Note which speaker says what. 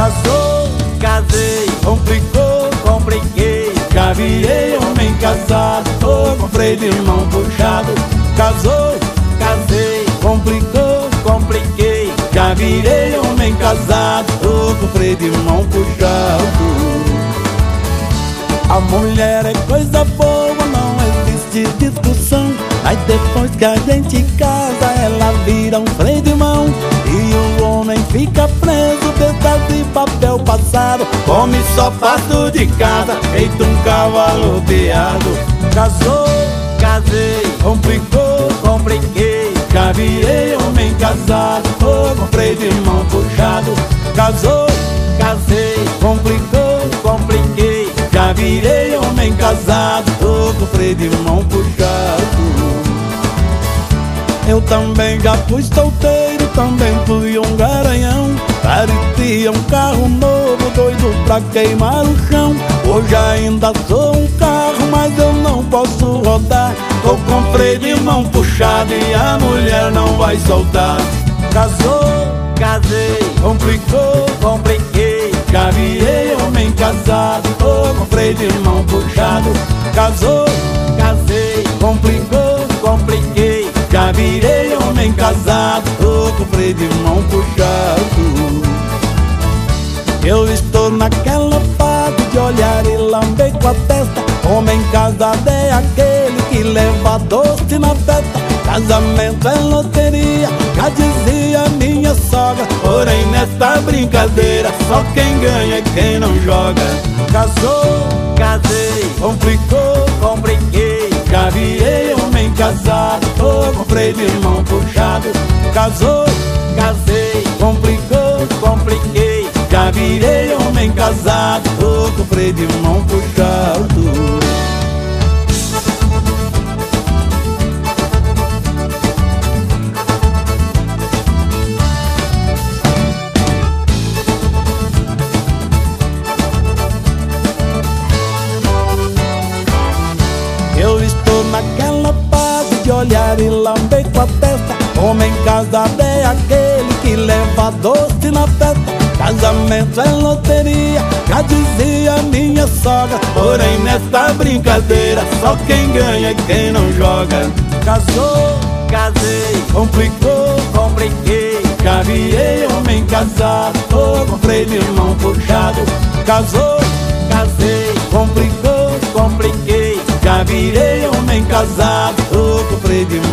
Speaker 1: Casou, casei, complicou, compliquei. Já virei homem casado, tô com freio de mão puxado. Casou, casei, complicou, compliquei. Já virei homem casado, tô com freio de mão puxado. A mulher é coisa boa, não existe discussão. Mas depois que a gente casa, ela vira um freio de mão. E o homem fica preso, pedaço de papel passado. Come só pasto de casa, feito um cavalo piado. Casou, casei, complicou, compliquei. Já virei homem casado, tô com freio de mão puxado. Casou, casei, complicou, compliquei. Já virei homem casado, tô com freio de mão puxado. Eu também já fui solteiro, também fui um garanhão. Parecia um carro novo, doido pra queimar o chão. Hoje ainda sou um carro, mas eu não posso rodar. Tô com freio de mão puxado e a mulher não vai soltar. Casou, casei, complicou, compliquei. Já virei homem casado, tô com freio de mão puxado. Casou, casei, complicou, compliquei. Já virei homem casado, tô com freio de mão puxado. Eu estou naquela fase de olhar e lamber com a testa. Homem casado é aquele que leva doce na festa. Casamento é loteria, já dizia minha sogra. Porém nesta brincadeira, só quem ganha é quem não joga. Casou, casei, complicou, compliquei. Já virei homem casado, tô com freio de mão puxado. Casou, casei, complicou, compliquei. Já virei homem casado, tô com freio de mão puxado. Eu estou naquela fase de olhar e lamber com a testa. Homem casado é aquele que leva doce na festa. Casamento é loteria, já dizia minha sogra. Porém nesta brincadeira, só quem ganha é quem não joga. Casou, casei, complicou, compliquei. Já virei homem casado, tô com freio de mão puxado. Casou, casei, complicou, compliquei. Já virei homem casado, tô com freio de